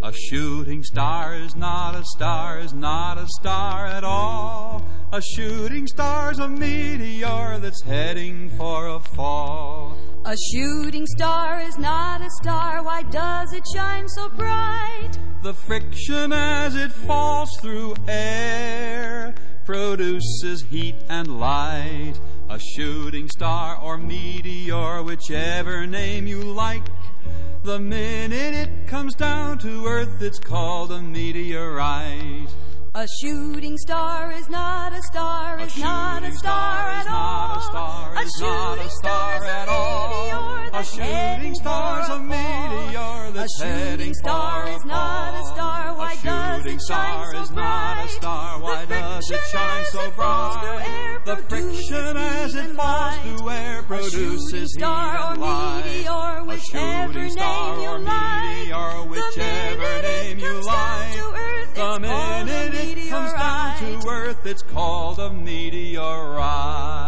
A shooting star is not a star, is not a star at all. A shooting star's a meteor that's heading for a fall. A shooting star is not a star, why does it shine so bright? The friction as it falls through air produces heat and light. A shooting star or meteor, whichever name you like. The minute it comes down to Earth, it's called a meteorite. A shooting star is not a star, is not a star at all. A shooting star at all. A shooting star's a meteor that's heading for a fall. A shooting star is not a star, why does it shine so bright? Why does it shine so bright? The friction as it falls through air produces heat and light. A shooting star or meteor, whichever name you like. The minute it comes down to Earth, it's called a meteorite.